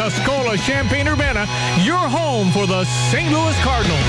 Tuscola, Champaign-Urbana, your home for the St. Louis Cardinals.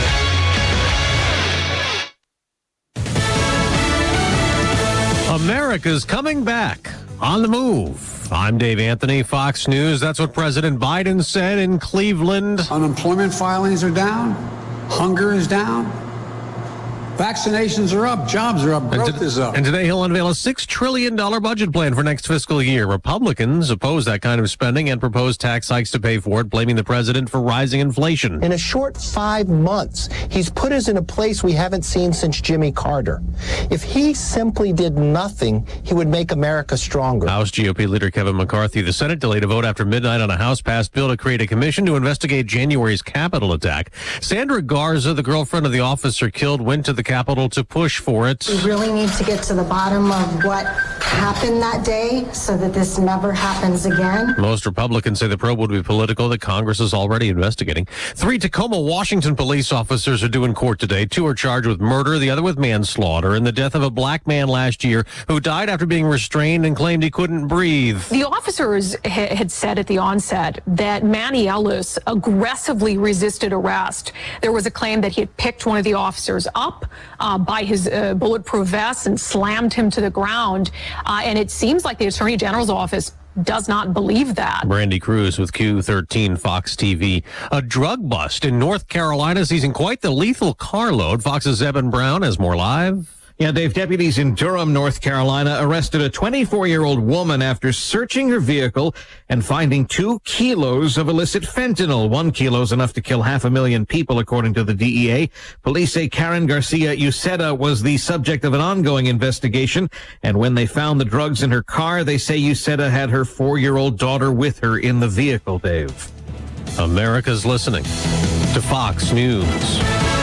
America's coming back on the move. I'm Dave Anthony, Fox News. That's what President Biden said in Cleveland. Unemployment filings are down. Hunger is down. Vaccinations are up. Jobs are up. Growth is up. And today he'll unveil a $6 trillion budget plan for next fiscal year. Republicans oppose that kind of spending and propose tax hikes to pay for it, blaming the president for rising inflation. In a short 5 months, he's put us in a place we haven't seen since Jimmy Carter. If he simply did nothing, he would make America stronger. House GOP leader Kevin McCarthy. The Senate delayed a vote after midnight on a House-passed bill to create a commission to investigate January's Capitol attack. Sandra Garza, the girlfriend of the officer killed, went to the Capitol to push for it. We really need to get to the bottom of what happened that day so that this never happens again. Most Republicans say the probe would be political, that Congress is already investigating. 3 Tacoma, Washington police officers are due in court today. 2 are charged with murder, the other with manslaughter, in the death of a black man last year who died after being restrained and claimed he couldn't breathe. The officers had said at the onset that Manny Ellis aggressively resisted arrest. There was a claim that he had picked one of the officers up by his bulletproof vest and slammed him to the ground. And it seems like the Attorney General's office does not believe that. Brandy Cruz with Q13 Fox TV. A drug bust in North Carolina seizing quite the lethal carload. Fox's Eben Brown has more live. Yeah, Dave, deputies in Durham, North Carolina arrested a 24-year-old woman after searching her vehicle and finding 2 kilos of illicit fentanyl. 1 kilo is enough to kill 500,000 people, according to the DEA. Police say Karen Garcia Uceda was the subject of an ongoing investigation, and when they found the drugs in her car, they say Uceda had her 4-year-old daughter with her in the vehicle, Dave. America's listening to Fox News.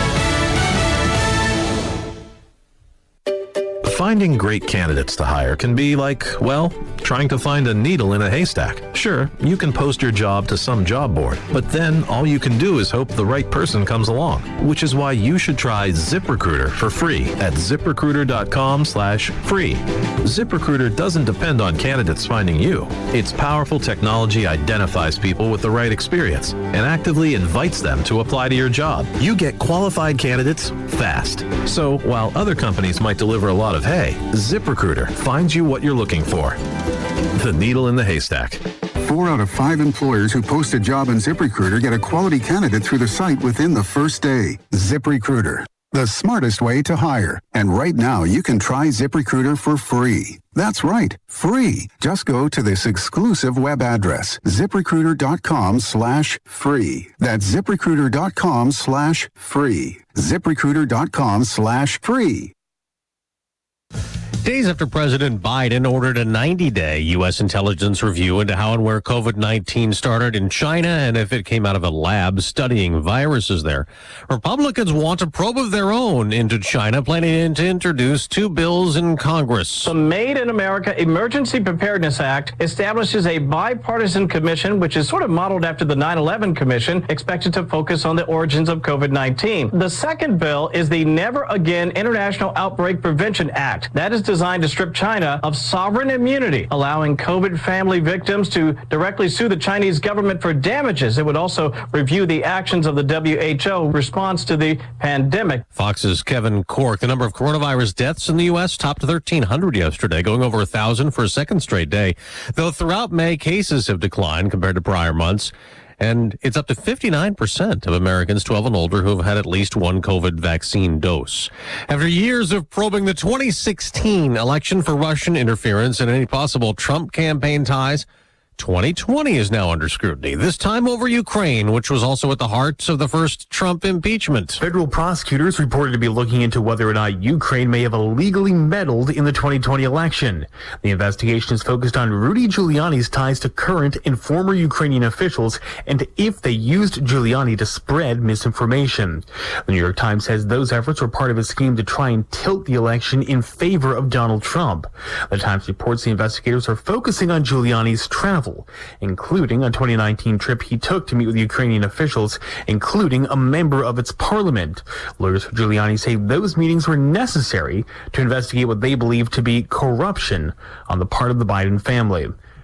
Finding great candidates to hire can be like, well, trying to find a needle in a haystack. Sure, you can post your job to some job board, but then all you can do is hope the right person comes along, which is why you should try ZipRecruiter for free at ZipRecruiter.com/free. ZipRecruiter doesn't depend on candidates finding you. Its powerful technology identifies people with the right experience and actively invites them to apply to your job. You get qualified candidates fast. So while other companies might deliver a lot of hay, ZipRecruiter finds you what you're looking for. The needle in the haystack. 4 out of 5 employers who post a job on ZipRecruiter get a quality candidate through the site within the first day. ZipRecruiter, the smartest way to hire. And right now, you can try ZipRecruiter for free. That's right, free. Just go to this exclusive web address, ZipRecruiter.com/free. That's ZipRecruiter.com/free. ZipRecruiter.com/free. Days after President Biden ordered a 90-day U.S. intelligence review into how and where COVID-19 started in China and if it came out of a lab studying viruses there, Republicans want a probe of their own into China, planning to introduce 2 bills in Congress. The Made in America Emergency Preparedness Act establishes a bipartisan commission, which is sort of modeled after the 9/11 Commission, expected to focus on the origins of COVID-19. The second bill is the Never Again International Outbreak Prevention Act. That is designed to strip China of sovereign immunity, allowing COVID family victims to directly sue the Chinese government for damages. It would also review the actions of the WHO response to the pandemic. Fox's Kevin Corke. The number of coronavirus deaths in the U.S. topped 1,300 yesterday, going over 1,000 for a second straight day. Though throughout May, cases have declined compared to prior months. And it's up to 59% of Americans 12 and older who have had at least 1 COVID vaccine dose. After years of probing the 2016 election for Russian interference and any possible Trump campaign ties, 2020 is now under scrutiny, this time over Ukraine, which was also at the heart of the first Trump impeachment. Federal prosecutors reported to be looking into whether or not Ukraine may have illegally meddled in the 2020 election. The investigation is focused on Rudy Giuliani's ties to current and former Ukrainian officials and if they used Giuliani to spread misinformation. The New York Times says those efforts were part of a scheme to try and tilt the election in favor of Donald Trump. The Times reports the investigators are focusing on Giuliani's travel, including a 2019 trip he took to meet with Ukrainian officials, including a member of its parliament. Lawyers for Giuliani say those meetings were necessary to investigate what they believe to be corruption on the part of the Biden family.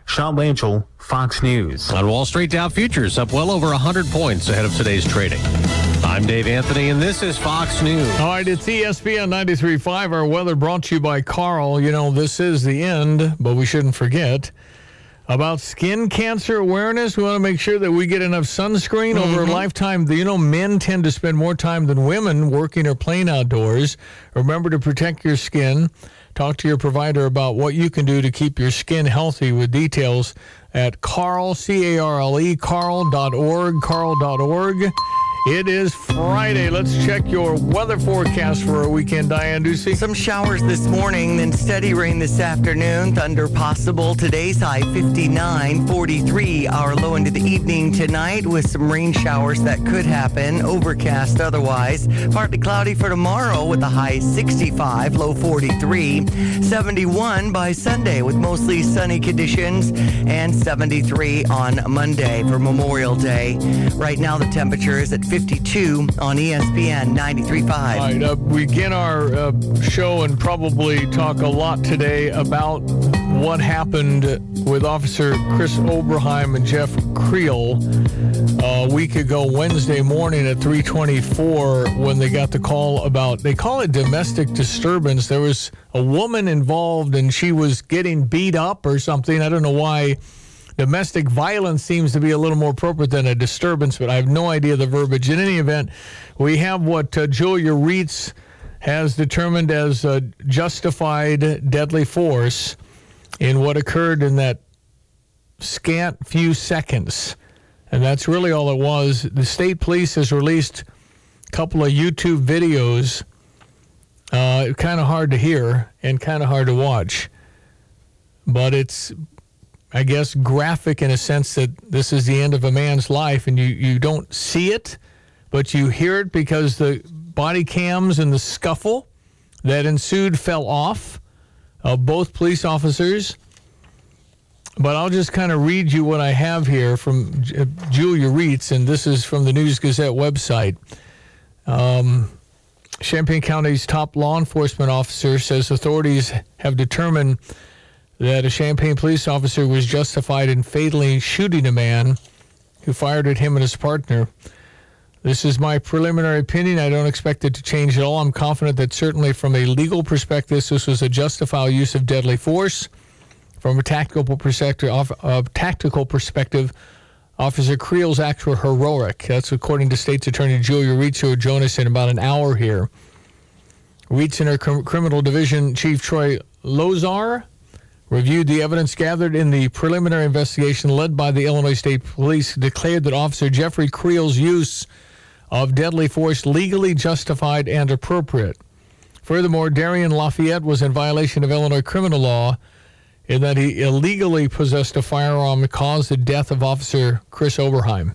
Sean Blanchell, Fox News. On Wall Street, Dow futures up well over 100 points ahead of today's trading. I'm Dave Anthony, and this is Fox News. All right, it's ESPN 93.5. Our weather brought to you by Carl. You know, this is the end, but we shouldn't forget about skin cancer awareness. We want to make sure that we get enough sunscreen over a lifetime. You know, men tend to spend more time than women working or playing outdoors. Remember to protect your skin. Talk to your provider about what you can do to keep your skin healthy with details at Carl, C-A-R-L-E, carl.org, carl.org. It is Friday. Let's check your weather forecast for a weekend, Diane Ducey. Some showers this morning, then steady rain this afternoon. Thunder possible. Today's high 59, 43. Our low into the evening tonight with some rain showers that could happen. Overcast otherwise. Partly cloudy for tomorrow with a high 65, low 43. 71 by Sunday with mostly sunny conditions, and 73 on Monday for Memorial Day. Right now the temperature is at 52 on ESPN 93.5. All right, we begin our show and probably talk a lot today about what happened with Officer Chris Oberheim and Jeff Creel a week ago Wednesday morning at 3:24 when they got the call about, they call it domestic disturbance. There was a woman involved and she was getting beat up or something. I don't know why. Domestic violence seems to be a little more appropriate than a disturbance, but I have no idea the verbiage. In any event, we have what Julia Reitz has determined as justified deadly force in what occurred in that scant few seconds. And that's really all it was. The state police has released a couple of YouTube videos, kind of hard to hear and kind of hard to watch. But it's, I guess, graphic in a sense that this is the end of a man's life, and you don't see it, but you hear it because the body cams and the scuffle that ensued fell off of both police officers. But I'll just kind of read you what I have here from Julia Reitz, and this is from the News Gazette website. Champaign County's top law enforcement officer says authorities have determined that a Champaign police officer was justified in fatally shooting a man who fired at him and his partner. This is my preliminary opinion. I don't expect it to change at all. I'm confident that certainly from a legal perspective, this was a justifiable use of deadly force. From a tactical perspective, Officer Creel's acts were heroic. That's according to State's Attorney Julia Reitz, who will join us in about an hour here. Reitz and her Criminal Division Chief Troy Lozar reviewed the evidence gathered in the preliminary investigation led by the Illinois State Police, declared that Officer Jeffrey Creel's use of deadly force legally justified and appropriate. Furthermore, Darian Lafayette was in violation of Illinois criminal law in that he illegally possessed a firearm that caused the death of Officer Chris Oberheim.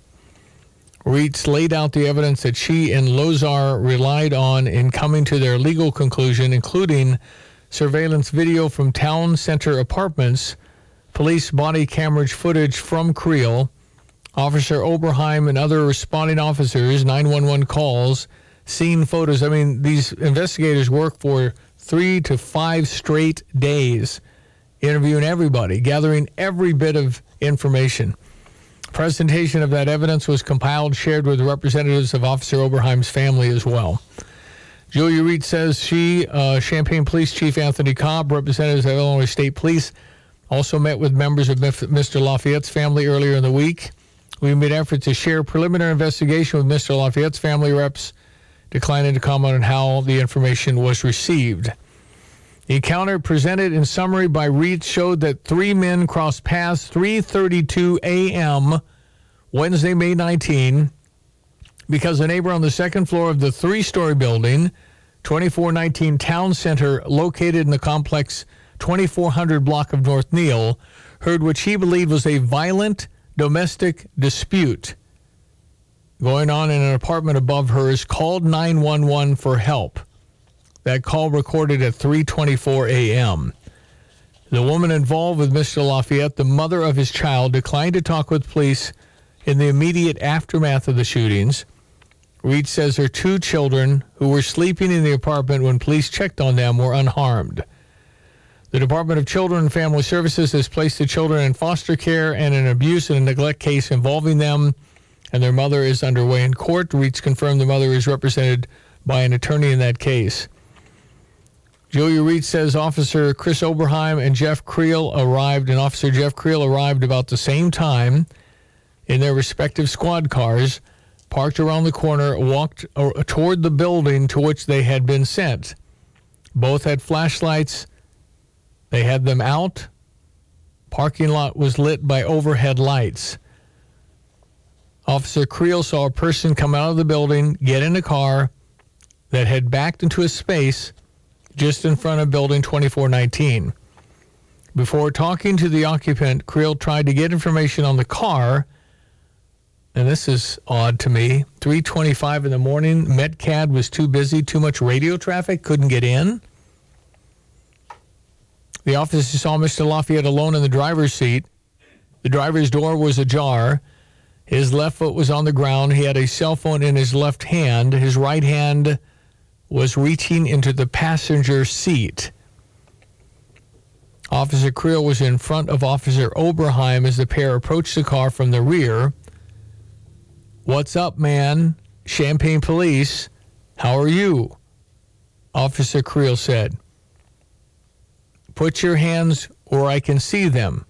Reitz laid out the evidence that she and Lozar relied on in coming to their legal conclusion, including surveillance video from town center apartments, police body camera footage from Creel, Officer Oberheim and other responding officers, 911 calls, scene photos. I mean, these investigators work for 3 to 5 straight days, interviewing everybody, gathering every bit of information. Presentation of that evidence was compiled, shared with representatives of Officer Oberheim's family as well. Julia Reitz says she, Champaign Police Chief Anthony Cobb, representatives of Illinois State Police, also met with members of Mr. Lafayette's family earlier in the week. We made efforts to share preliminary investigation with Mr. Lafayette's family reps, declining to comment on how the information was received. The encounter presented in summary by Reitz showed that 3 men crossed paths 3:32 a.m. Wednesday, May 19, because a neighbor on the second floor of the 3-story building, 2419 Town Center, located in the complex 2400 block of North Neal, heard what she believed was a violent domestic dispute going on in an apartment above hers, called 911 for help. That call recorded at 3:24 a.m. The woman involved with Mr. Lafayette, the mother of his child, declined to talk with police in the immediate aftermath of the shootings. Reitz says her 2 children, who were sleeping in the apartment when police checked on them, were unharmed. The Department of Children and Family Services has placed the children in foster care, and an abuse and neglect case involving them and their mother is underway in court. REITs confirmed the mother is represented by an attorney in that case. Julia Reed says Officer Chris Oberheim and Jeff Creel arrived, and Officer Jeff Creel arrived about the same time in their respective squad cars, parked around the corner, walked toward the building to which they had been sent. Both had flashlights. They had them out. Parking lot was lit by overhead lights. Officer Creel saw a person come out of the building, get in a car that had backed into a space just in front of building 2419. Before talking to the occupant, Creel tried to get information on the car, and this is odd to me. 3:25 in the morning, Metcad was too busy, too much radio traffic, couldn't get in. The officer saw Mr. Lafayette alone in the driver's seat. The driver's door was ajar. His left foot was on the ground. He had a cell phone in his left hand. His right hand was reaching into the passenger seat. Officer Creel was in front of Officer Oberheim as the pair approached the car from the rear. "What's up, man? Champaign Police. How are you?" Officer Creel said. "Put your hands where I can see them."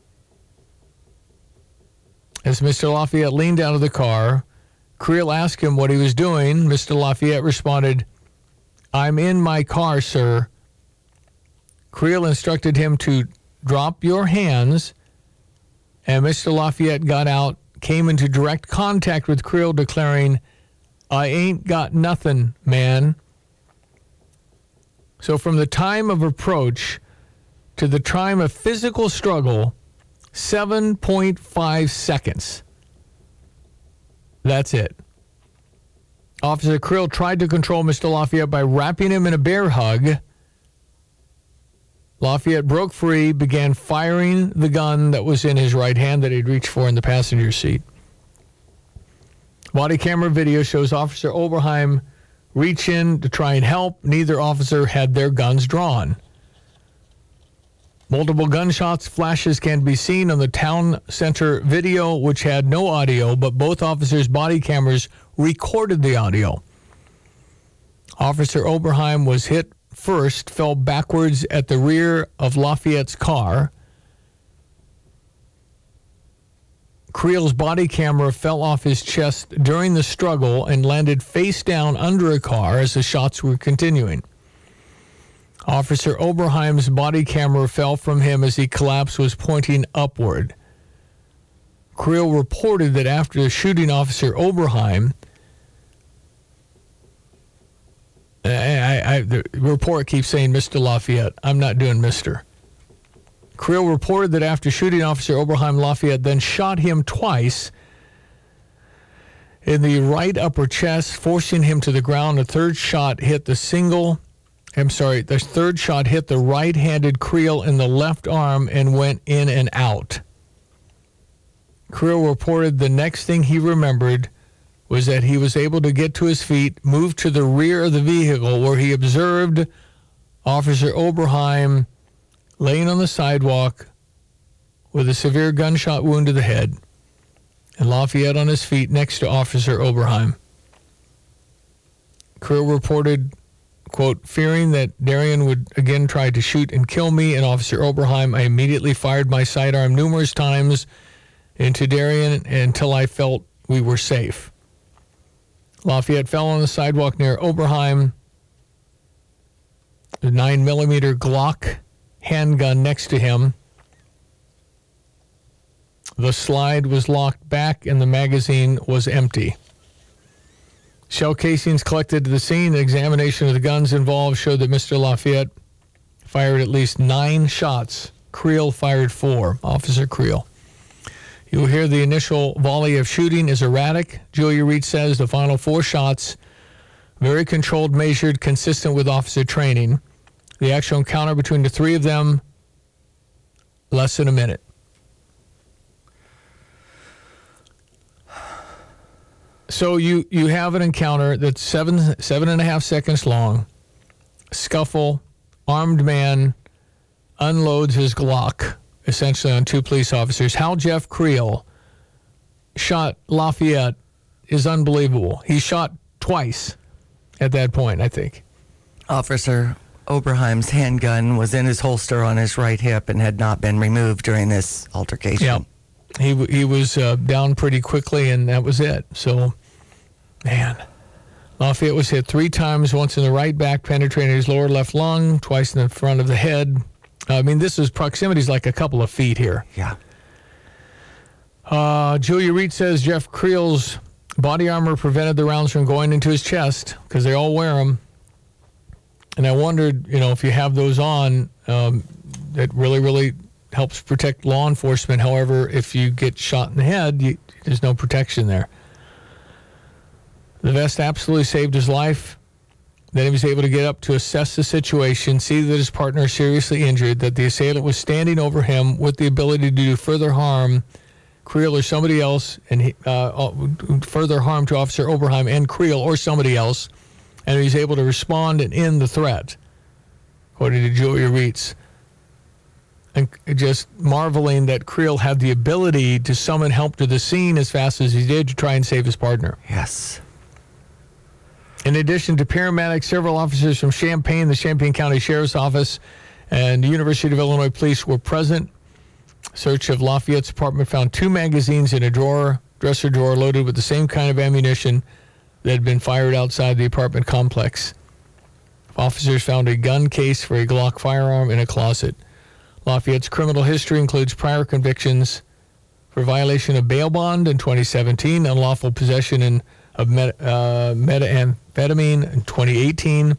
As Mr. Lafayette leaned out of the car, Creel asked him what he was doing. Mr. Lafayette responded, "I'm in my car, sir." Creel instructed him to drop your hands, and Mr. Lafayette got out, came into direct contact with Creel, declaring, "I ain't got nothing, man." So from the time of approach to the time of physical struggle, 7.5 seconds. That's it. Officer Creel tried to control Mr. Lafayette by wrapping him in a bear hug. Lafayette broke free, began firing the gun that was in his right hand that he'd reached for in the passenger seat. Body camera video shows Officer Oberheim reach in to try and help. Neither officer had their guns drawn. Multiple gunshots, flashes can be seen on the town center video, which had no audio, but both officers' body cameras recorded the audio. Officer Oberheim was hit first, fell backwards at the rear of Lafayette's car. Creel's body camera fell off his chest during the struggle and landed face down under a car as the shots were continuing. Officer Oberheim's body camera fell from him as he collapsed, was pointing upward. Creel reported that after shooting Officer Oberheim, the report keeps saying Mr. Lafayette. I'm not doing Mr. Creel reported that after shooting Officer Oberheim, Lafayette then shot him twice in the right upper chest, forcing him to the ground. The third shot hit the third shot hit the right-handed Creel in the left arm and went in and out. Creel reported the next thing he remembered was that he was able to get to his feet, move to the rear of the vehicle where he observed Officer Oberheim laying on the sidewalk with a severe gunshot wound to the head, and Lafayette on his feet next to Officer Oberheim. Creel reported, quote, "Fearing that Darian would again try to shoot and kill me and Officer Oberheim, I immediately fired my sidearm numerous times into Darian until I felt we were safe." Lafayette fell on the sidewalk near Oberheim. The 9mm Glock handgun next to him. The slide was locked back and the magazine was empty. Shell casings collected at the scene. An examination of the guns involved showed that Mr. Lafayette fired at least 9 shots. Creel fired 4. Officer Creel. You'll hear the initial volley of shooting is erratic. Julia Reed says the final 4 shots, very controlled, measured, consistent with officer training. The actual encounter between the 3 of them, less than a minute. So you have an encounter that's 7.5 seconds long. Scuffle, armed man, unloads his Glock, essentially on two police officers. How Jeff Creel shot Lafayette is unbelievable. He shot twice at that point, I think. Officer Oberheim's handgun was in his holster on his right hip and had not been removed during this altercation. Yeah, he was down pretty quickly, and that was it. So, man, Lafayette was hit 3 times, once in the right back, penetrating his lower left lung, twice in the front of the head. I mean, this is proximity's like a couple of feet here. Yeah. Julia Reed says Jeff Creel's body armor prevented the rounds from going into his chest because they all wear them. And I wondered, if you have those on, it really, really helps protect law enforcement. However, if you get shot in the head, there's no protection there. The vest absolutely saved his life. Then he was able to get up to assess the situation, see that his partner is seriously injured, that the assailant was standing over him with the ability to do further harm, Creel or somebody else, and further harm to Officer Oberheim and Creel or somebody else. And he was able to respond and end the threat, according to Julia Reitz. And just marveling that Creel had the ability to summon help to the scene as fast as he did to try and save his partner. Yes. In addition to paramedics, several officers from Champaign, the Champaign County Sheriff's Office, and the University of Illinois Police were present. Search of Lafayette's apartment found 2 magazines in a dresser drawer loaded with the same kind of ammunition that had been fired outside the apartment complex. Officers found a gun case for a Glock firearm in a closet. Lafayette's criminal history includes prior convictions for violation of bail bond in 2017, unlawful possession of methamphetamine in 2018,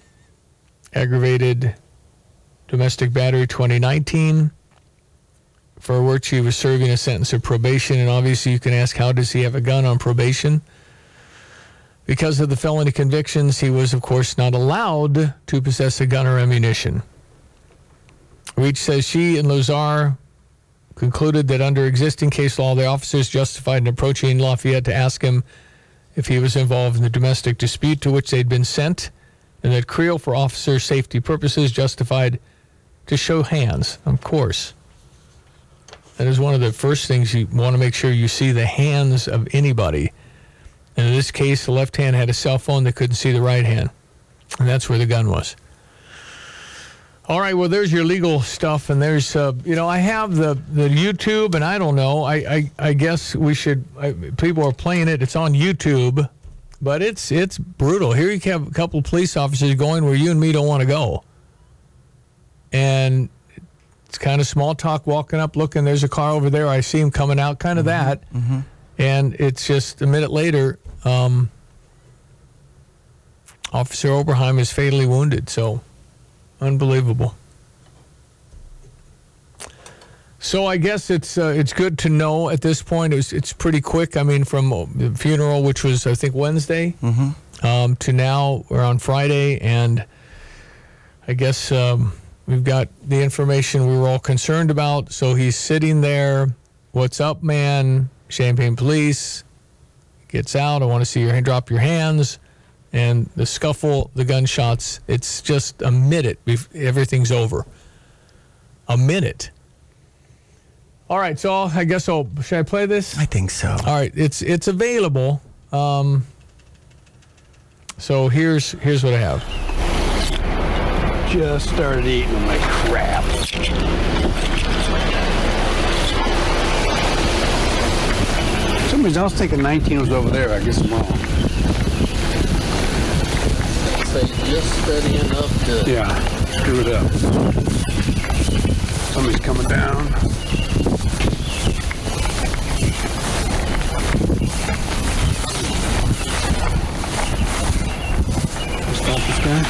aggravated domestic battery 2019, for which he was serving a sentence of probation. And obviously you can ask, how does he have a gun on probation? Because of the felony convictions, he was, of course, not allowed to possess a gun or ammunition. Reach says she and Lozar concluded that under existing case law, the officers justified in approaching Lafayette to ask him if he was involved in the domestic dispute to which they'd been sent, and that Creel, for officer safety purposes, justified to show hands, of course. That is one of the first things you want to make sure you see, the hands of anybody. And in this case, the left hand had a cell phone that couldn't see the right hand. And that's where the gun was. All right, well, there's your legal stuff. And there's, I have the YouTube, and I don't know. I guess we should, people are playing it. It's on YouTube. But it's brutal. Here you have a couple of police officers going where you and me don't want to go. And it's kind of small talk, walking up, looking, there's a car over there. I see him coming out, kind of that. Mm-hmm. And it's just a minute later, Officer Oberheim is fatally wounded. So, unbelievable. So I guess it's good to know at this point. It's pretty quick. I mean, from the funeral, which was, I think, Wednesday, to now we're on Friday. And I guess we've got the information we were all concerned about. So he's sitting there. What's up, man? Champaign police gets out. I want to see your hand, drop your hands. And the scuffle, the gunshots, it's just a minute. Everything's over. A minute. All right, so I guess should I play this? I think so. All right, it's available. So here's what I have. Just started eating my crap. Somebody else thinking 19 was over there. I guess I'm wrong. Say just steady enough to... Yeah, screw it up. Somebody's coming down. Stop this guy.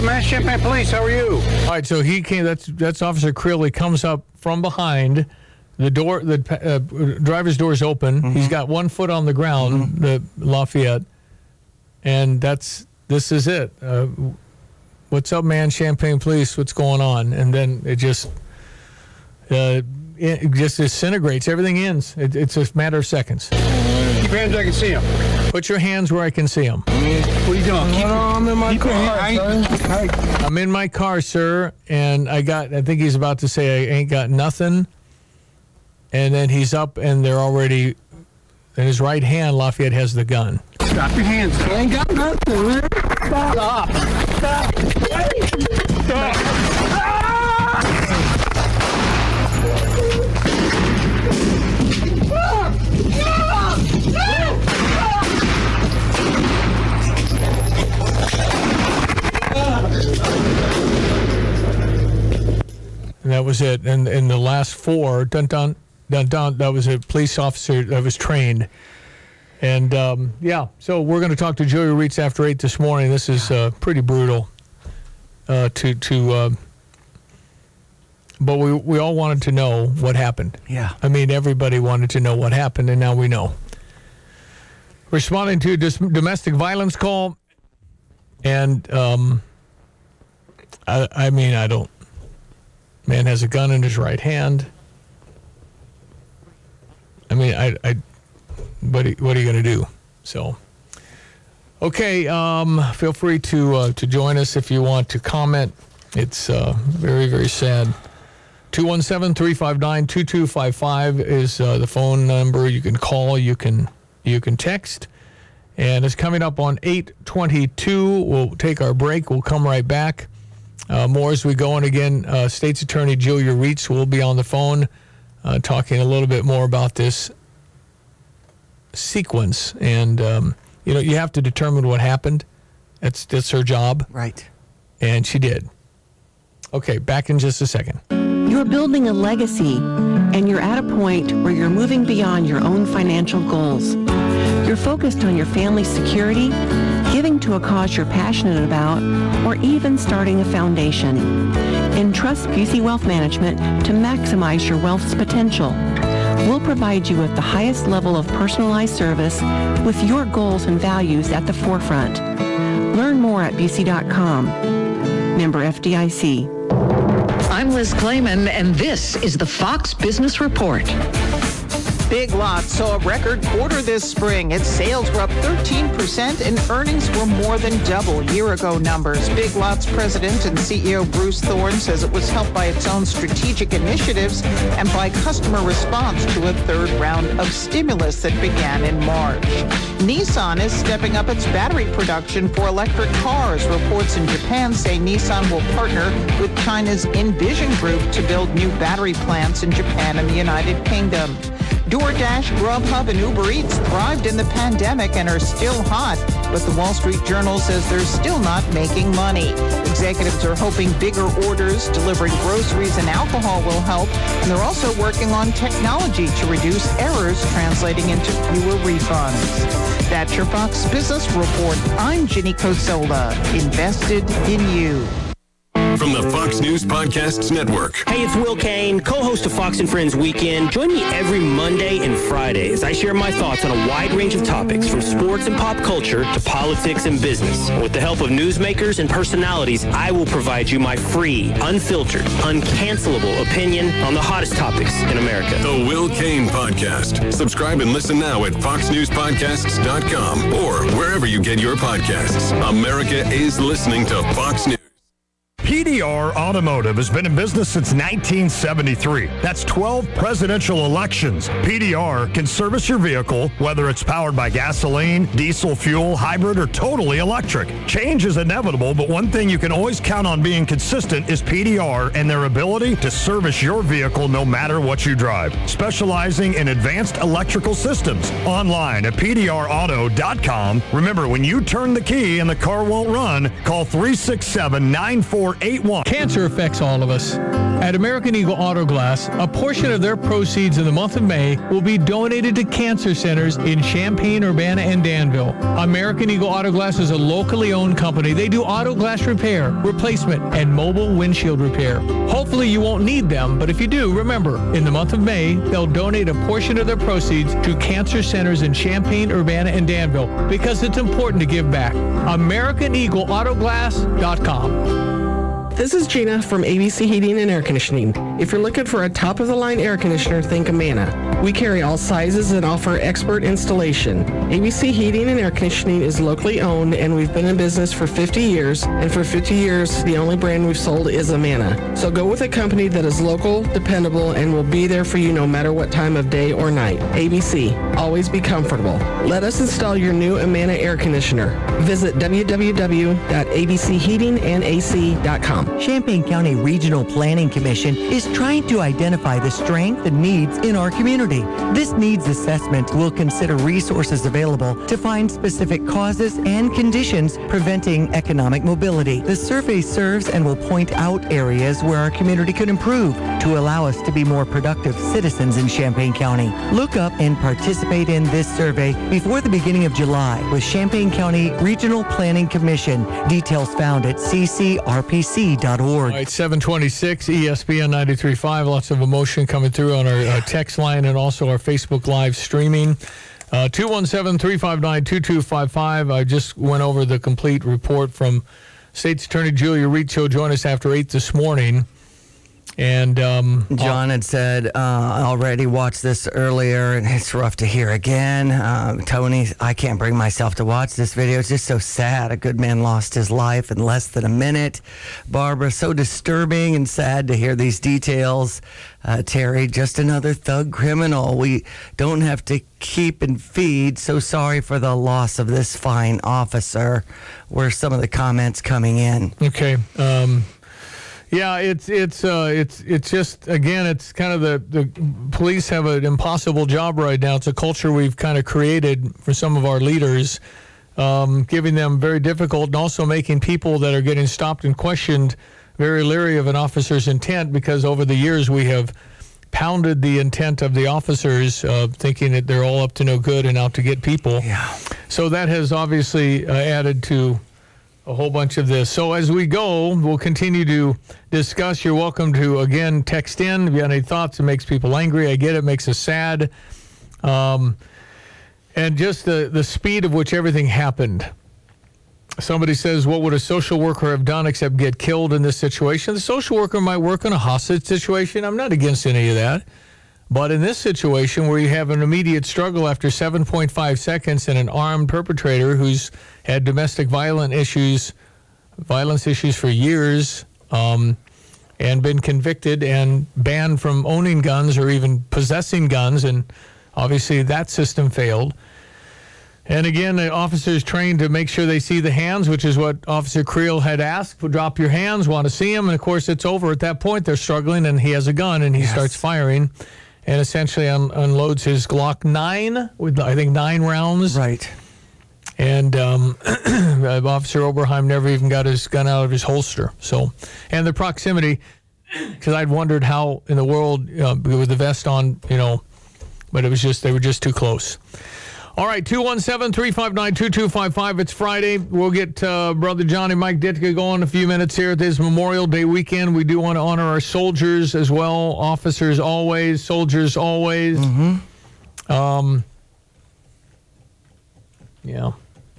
Champaign Police, how are you? All right, so he came. That's Officer Creel. He comes up from behind The driver's door is open. Mm-hmm. He's got one foot on the ground, the Lafayette, and this is it. What's up, man? Champaign Police, what's going on? And then it just disintegrates. Everything ends. It's a matter of seconds. Keep your hands where I can see them. Put your hands where I can see them. What are you doing? I'm in my car. I'm in my car, sir, and I think he's about to say I ain't got nothing. And then he's up, and they're already in his right hand. Lafayette has the gun. Stop your hands. I ain't got nothing, man. Stop. Stop. Stop. And that was it. And in the last four, dun, that was a police officer that was trained. And, so we're going to talk to Julia Reitz after 8 this morning. This is pretty brutal. But we all wanted to know what happened. Yeah. I mean, everybody wanted to know what happened, and now we know. Responding to a domestic violence call, and I don't. Man has a gun in his right hand. I mean, what are you going to do? So, okay, feel free to join us if you want to comment. It's very, very sad. 217-359-2255 is the phone number. You can call, you can text. And it's coming up on 8:22. We'll take our break. We'll come right back. More as we go. And again, State's Attorney Julia Reitz will be on the phone talking a little bit more about this sequence. And, you have to determine what happened. That's her job. Right. And she did. Okay, back in just a second. You're building a legacy, and you're at a point where you're moving beyond your own financial goals. You're focused on your family's security, giving to a cause you're passionate about, or even starting a foundation. Entrust Busey Wealth Management to maximize your wealth's potential. We'll provide you with the highest level of personalized service with your goals and values at the forefront. Learn more at Busey.com. Member FDIC. I'm Liz Clayman, and this is the Fox Business Report. Big Lots saw a record quarter this spring. Its sales were up 13% and earnings were more than double year-ago numbers. Big Lots president and CEO Bruce Thorne says it was helped by its own strategic initiatives and by customer response to a third round of stimulus that began in March. Nissan is stepping up its battery production for electric cars. Reports in Japan say Nissan will partner with China's Envision Group to build new battery plants in Japan and the United Kingdom. DoorDash, Grubhub, and Uber Eats thrived in the pandemic and are still hot, but the Wall Street Journal says they're still not making money. Executives are hoping bigger orders, delivering groceries and alcohol will help, and they're also working on technology to reduce errors, translating into fewer refunds. That's your Fox Business Report. I'm Ginny Cosola, invested in you. From the Fox News Podcasts Network. Hey, it's Will Kane, co-host of Fox and Friends Weekend. Join me every Monday and Friday as I share my thoughts on a wide range of topics from sports and pop culture to politics and business. And with the help of newsmakers and personalities, I will provide you my free, unfiltered, uncancelable opinion on the hottest topics in America. The Will Kane Podcast. Subscribe and listen now at foxnewspodcasts.com or wherever you get your podcasts. America is listening to Fox News. PDR Automotive has been in business since 1973. That's 12 presidential elections. PDR can service your vehicle, whether it's powered by gasoline, diesel fuel, hybrid, or totally electric. Change is inevitable, but one thing you can always count on being consistent is PDR and their ability to service your vehicle no matter what you drive. Specializing in advanced electrical systems. Online at PDRauto.com. Remember, when you turn the key and the car won't run, call 367-9488 888-881. Cancer affects all of us. At American Eagle Auto Glass, a portion of their proceeds in the month of May will be donated to cancer centers in Champaign, Urbana, and Danville. American Eagle Auto Glass is a locally owned company. They do auto glass repair, replacement, and mobile windshield repair. Hopefully you won't need them, but if you do, remember, in the month of May, they'll donate a portion of their proceeds to cancer centers in Champaign, Urbana, and Danville because it's important to give back. AmericanEagleAutoGlass.com. This is Gina from ABC Heating and Air Conditioning. If you're looking for a top-of-the-line air conditioner, think Amana. We carry all sizes and offer expert installation. ABC Heating and Air Conditioning is locally owned, and we've been in business for 50 years. And for 50 years, the only brand we've sold is Amana. So go with a company that is local, dependable, and will be there for you no matter what time of day or night. ABC. Always be comfortable. Let us install your new Amana air conditioner. Visit www.abcheatingandac.com. Champaign County Regional Planning Commission is trying to identify the strength and needs in our community. This needs assessment will consider resources available to find specific causes and conditions preventing economic mobility. The survey serves and will point out areas where our community could improve to allow us to be more productive citizens in Champaign County. Look up and participate in this survey before the beginning of July with Champaign County Regional Planning Commission. Details found at ccrpc.org. All right, 726 ESPN 93.5. Lots of emotion coming through on our text line and also our Facebook Live streaming. 217-359-2255. I just went over the complete report from State's Attorney Julia Reed. She'll join us after 8 this morning. And John had said, I already watched this earlier, and it's rough to hear again. Tony, I can't bring myself to watch this video. It's just so sad. A good man lost his life in less than a minute. Barbara, so disturbing and sad to hear these details. Terry, just another thug criminal. We don't have to keep and feed. So sorry for the loss of this fine officer. Were some of the comments coming in? Okay. Yeah, it's just, again, it's kind of the police have an impossible job right now. It's a culture we've kind of created for some of our leaders, giving them very difficult and also making people that are getting stopped and questioned very leery of an officer's intent, because over the years we have pounded the intent of the officers, thinking that they're all up to no good and out to get people. Yeah. So that has obviously added to a whole bunch of this. So as we go, we'll continue to discuss. You're welcome to, again, text in if you have any thoughts. It makes people angry. I get it. It makes us sad. And just the speed of which everything happened. Somebody says, what would a social worker have done except get killed in this situation? The social worker might work on a hostage situation. I'm not against any of that. But in this situation where you have an immediate struggle after 7.5 seconds and an armed perpetrator who's had domestic violence issues for years, and been convicted and banned from owning guns or even possessing guns, and obviously that system failed. And again, the officer's trained to make sure they see the hands, which is what Officer Creel had asked. Drop your hands, want to see them. And of course, it's over at that point. They're struggling, and he has a gun, and he starts firing. And essentially unloads his Glock 9 with, I think, 9 rounds. Right. And Officer Oberheim never even got his gun out of his holster. So, and the proximity, because I'd wondered how in the world, with the vest on, but it was just, they were just too close. All right, 217-359-2255. It's Friday. We'll get Brother Johnny Mike Ditka going in a few minutes here. This Memorial Day weekend. We do want to honor our soldiers as well. Officers always, soldiers always. Mm-hmm. Yeah.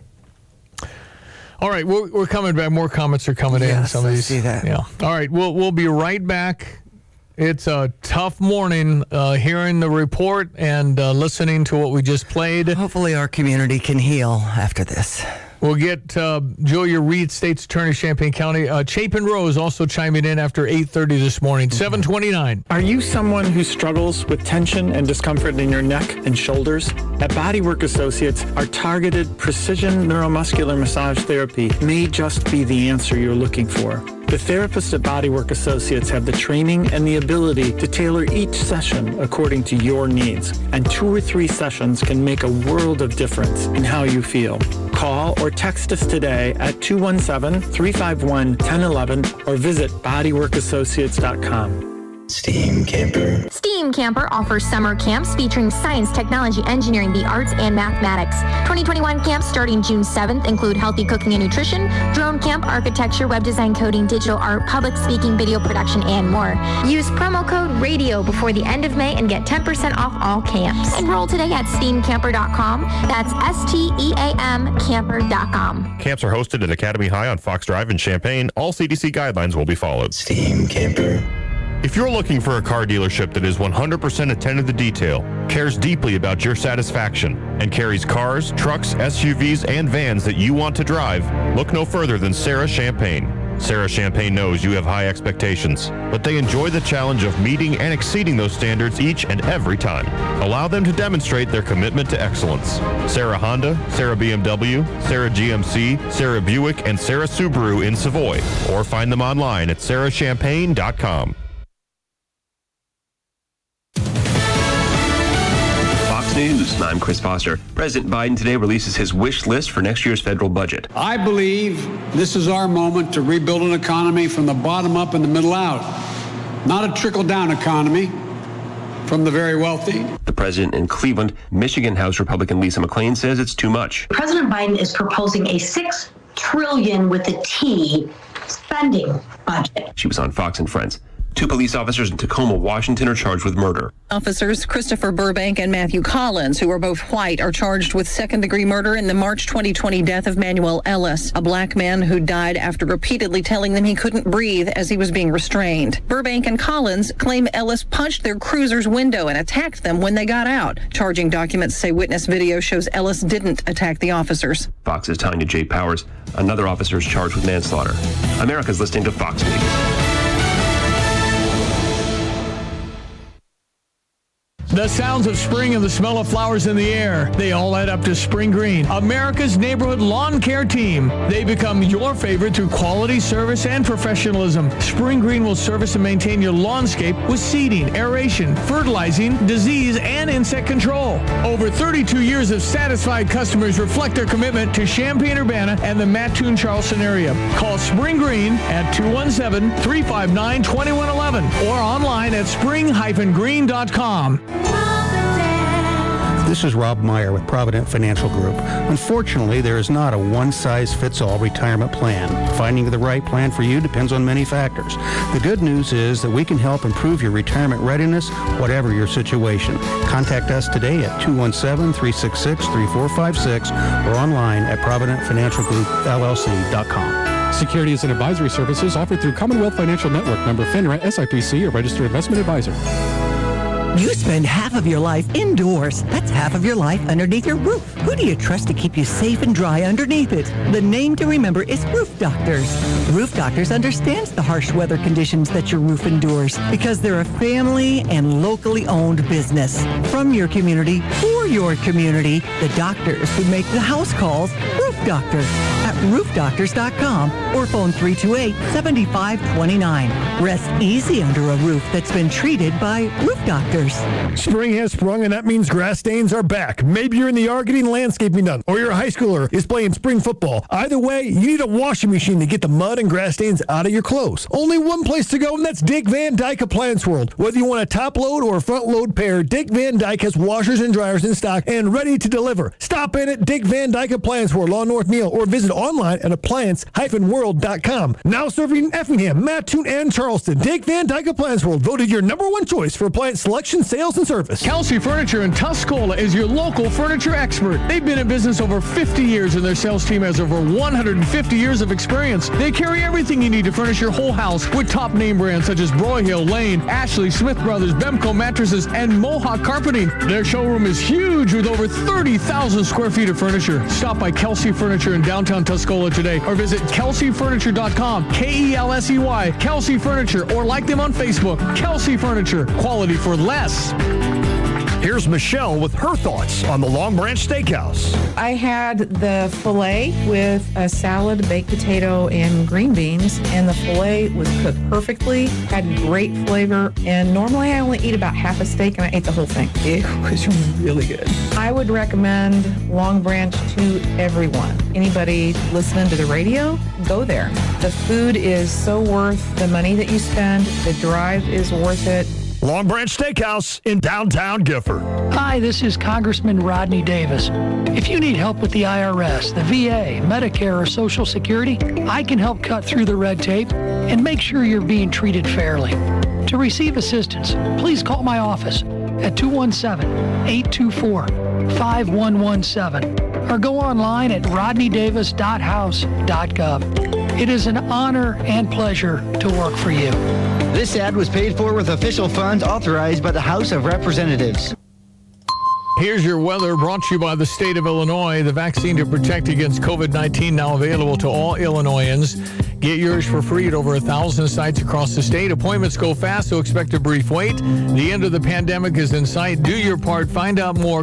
All right, we're coming back. More comments are coming in. Some of these. I see that. Yeah. All right, we'll be right back. It's a tough morning hearing the report and listening to what we just played. Hopefully our community can heal after this. We'll get Julia Reed, State's Attorney, Champaign County. Chapin Rose also chiming in after 8:30 this morning, 7:29. Are you someone who struggles with tension and discomfort in your neck and shoulders? At Bodywork Associates, our targeted precision neuromuscular massage therapy may just be the answer you're looking for. The therapists at Bodywork Associates have the training and the ability to tailor each session according to your needs. And 2 or 3 sessions can make a world of difference in how you feel. Call or text us today at 217-351-1011 or visit bodyworkassociates.com. Steam Camper. Steam Camper offers summer camps featuring science, technology, engineering, the arts, and mathematics. 2021 camps starting June 7th include healthy cooking and nutrition, drone camp, architecture, web design, coding, digital art, public speaking, video production, and more. Use promo code RADIO before the end of May and get 10% off all camps. Enroll today at steamcamper.com. That's STEAM camper.com. Camps are hosted at Academy High on Fox Drive in Champaign. All CDC guidelines will be followed. Steam Camper. If you're looking for a car dealership that is 100% attentive to detail, cares deeply about your satisfaction, and carries cars, trucks, SUVs, and vans that you want to drive, look no further than Sarah Champagne. Sarah Champagne knows you have high expectations, but they enjoy the challenge of meeting and exceeding those standards each and every time. Allow them to demonstrate their commitment to excellence. Sarah Honda, Sarah BMW, Sarah GMC, Sarah Buick, and Sarah Subaru in Savoy, or find them online at sarahchampagne.com. News. I'm Chris Foster. President Biden today releases his wish list for next year's federal budget. I believe this is our moment to rebuild an economy from the bottom up and the middle out. Not a trickle-down economy from the very wealthy. The president in Cleveland, Michigan House Republican Lisa McClain says it's too much. President Biden is proposing a $6 trillion with a T spending budget. She was on Fox and Friends. 2 police officers in Tacoma, Washington are charged with murder. Officers Christopher Burbank and Matthew Collins, who are both white, are charged with second-degree murder in the March 2020 death of Manuel Ellis, a black man who died after repeatedly telling them he couldn't breathe as he was being restrained. Burbank and Collins claim Ellis punched their cruiser's window and attacked them when they got out. Charging documents say witness video shows Ellis didn't attack the officers. Fox is Tanya J. Powers. Another officer is charged with manslaughter. America's listening to Fox News. The sounds of spring and the smell of flowers in the air, they all add up to Spring Green, America's neighborhood lawn care team. They become your favorite through quality service and professionalism. Spring Green will service and maintain your lawnscape with seeding, aeration, fertilizing, disease, and insect control. Over 32 years of satisfied customers reflect their commitment to Champaign-Urbana and the Mattoon-Charleston area. Call Spring Green at 217-359-2111 or online at spring-green.com. This is Rob Meyer with Provident Financial Group. Unfortunately, there is not a one-size-fits-all retirement plan. Finding the right plan for you depends on many factors. The good news is that we can help improve your retirement readiness, whatever your situation. Contact us today at 217-366-3456 or online at ProvidentFinancialGroupLLC.com. Securities and advisory services offered through Commonwealth Financial Network, member FINRA, SIPC, or registered investment advisor. You spend half of your life indoors. That's half of your life underneath your roof. Who do you trust to keep you safe and dry underneath it? The name to remember is Roof Doctors. Roof Doctors understands the harsh weather conditions that your roof endures because they're a family and locally owned business. From your community, for your community, the doctors who make the house calls, Roof Doctor at roofdoctors.com or phone 328-7529. Rest easy under a roof that's been treated by Roof Doctors. Spring has sprung, and that means grass stains are back. Maybe you're in the yard getting landscaping done, or your high schooler is playing spring football. Either way, you need a washing machine to get the mud and grass stains out of your clothes. Only one place to go, and that's Dick Van Dyke Appliance World. Whether you want a top load or a front load pair, Dick Van Dyke has washers and dryers in stock and ready to deliver. Stop in at Dick Van Dyke Appliance World on North Neal or visit online at appliance-world.com. Now serving Effingham, Mattoon, and Charleston. Dick Van Dyke Appliance World, voted your #1 choice for appliance selection, sales, and service. Kelsey Furniture in Tuscola is your local furniture expert. They've been in business over 50 years and their sales team has over 150 years of experience. They carry everything you need to furnish your whole house with top name brands such as Broyhill, Lane, Ashley, Smith Brothers, Bemco mattresses, and Mohawk carpeting. Their showroom is huge with over 30,000 square feet of furniture. Stop by Kelsey Furniture in downtown Tuscola today or visit kelseyfurniture.com, K-E-L-S-E-Y, Kelsey Furniture, or like them on Facebook. Kelsey Furniture, quality for less. Here's Michelle with her thoughts on the Long Branch Steakhouse. I had the filet with a salad, baked potato, and green beans, and the filet was cooked perfectly, had great flavor, and normally I only eat about half a steak, and I ate the whole thing. It was really good. I would recommend Long Branch to everyone. Anybody listening to the radio, go there. The food is so worth the money that you spend. The drive is worth it. Long Branch Steakhouse in downtown Gifford. Hi, this is Congressman Rodney Davis. If you need help with the IRS, the VA, Medicare, or Social Security, I can help cut through the red tape and make sure you're being treated fairly. To receive assistance, please call my office at 217-824-5117 or go online at rodneydavis.house.gov. It is an honor and pleasure to work for you. This ad was paid for with official funds authorized by the House of Representatives. Here's your weather brought to you by the state of Illinois. The vaccine to protect against COVID-19 now available to all Illinoisans. Get yours for free at over 1,000 sites across the state. Appointments go fast, so expect a brief wait. The end of the pandemic is in sight. Do your part. Find out more.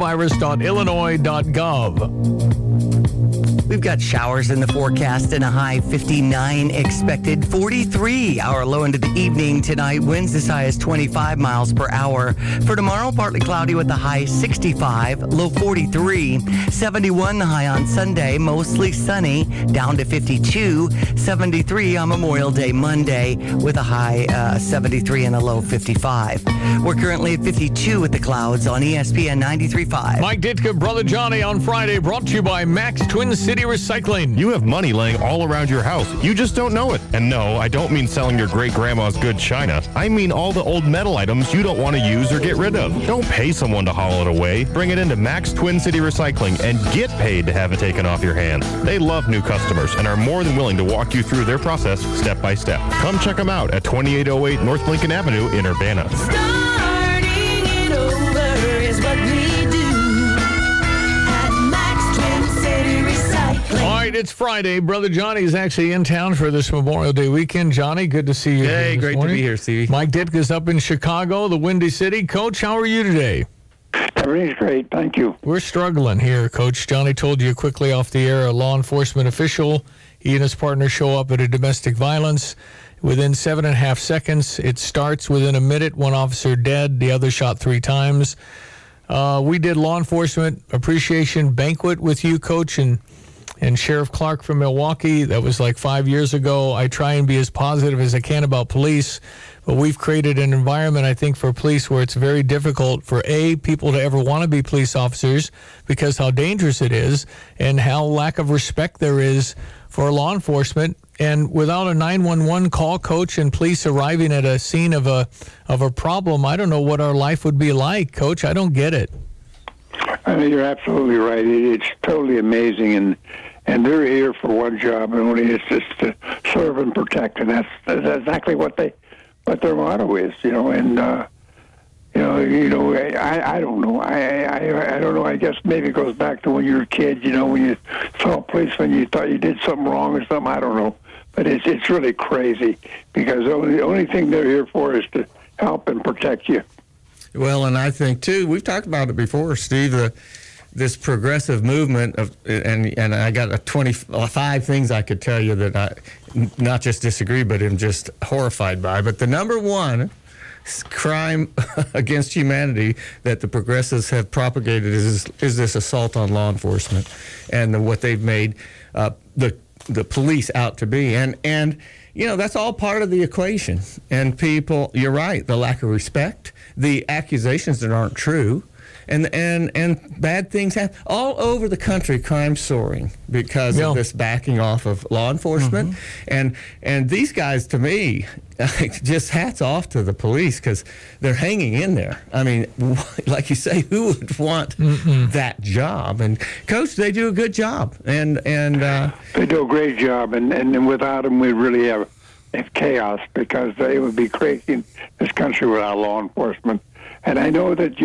coronavirus.illinois.gov. We've got showers in the forecast and a high 59 expected. 43 our low into the evening tonight. Winds as high as 25 miles per hour. For tomorrow, partly cloudy with a high 65, low 43. 71 the high on Sunday, mostly sunny, down to 52. 73 on Memorial Day Monday with a high 73 and a low 55. We're currently at 52 with the clouds on ESPN 93.5. Mike Ditka, Brother Johnny on Friday, brought to you by Max Twin City Recycling. You have money laying all around your house. You just don't know it. And no, I don't mean selling your great-grandma's good china. I mean all the old metal items you don't want to use or get rid of. Don't pay someone to haul it away. Bring it into Max Twin City Recycling and get paid to have it taken off your hands. They love new customers and are more than willing to walk you through their process step by step. Come check them out at 2808 North Lincoln Avenue in Urbana. Starting it over is what we do at Max Twin City Recycling. All right, it's Friday. Brother Johnny is actually in town for this Memorial Day weekend. Johnny, good to see you. Hey, great morning. to be here, Stevie. Mike Ditka's up in Chicago, the Windy City. Coach, how are you today? Everything's great, thank you. We're struggling here, Coach. Johnny told you quickly off the air, a law enforcement official, he and his partner show up at a domestic violence. Within 7.5 seconds, it starts. Within a minute, one officer dead, the other shot 3 times. We did law enforcement appreciation banquet with you, Coach, and Sheriff Clark from Milwaukee. That was like 5 years ago. I try and be as positive as I can about police, but we've created an environment, I think, for police where it's very difficult for, people to ever want to be police officers because how dangerous it is and how lack of respect there is for law enforcement. And without a 911 call, Coach, and police arriving at a scene of a problem, I don't know what our life would be like, Coach. I don't get it. You're absolutely right. It's totally amazing, and they're here for one job, and only it's just to serve and protect, and that's exactly what their motto is, And I don't know. I don't know. I guess maybe it goes back to when you were a kid. When you saw a policeman, you thought you did something wrong or something. I don't know, but it's really crazy because the only thing they're here for is to help and protect you. Well, and I think, too, we've talked about it before, Steve, this progressive movement of, and I got 25 things I could tell you that I not just disagree, but am just horrified by. But the number one crime against humanity that the progressives have propagated is this assault on law enforcement and what they've made the police out to be. And that's all part of the equation. And people, you're right, the lack of respect, the accusations that aren't true, and bad things happen all over the country. Crime soaring because of this backing off of law enforcement, and these guys, to me, just hats off to the police because they're hanging in there. I mean, like you say, who would want that job? And Coach, they do a good job, and they do a great job, and without them, we really have chaos because they would be crazy in this country without law enforcement. And I know that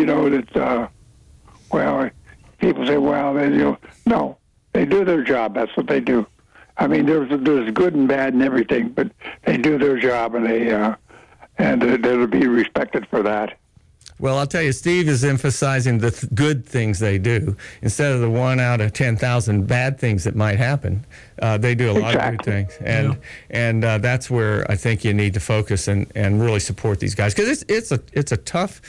people say, no, they do their job. That's what they do. I mean, there's good and bad and everything, but they do their job, and they'll be respected for that. Well, I'll tell you, Steve is emphasizing the good things they do instead of the 1 out of 10,000 bad things that might happen. They do a lot of good things, and that's where I think you need to focus and really support these guys, because it's a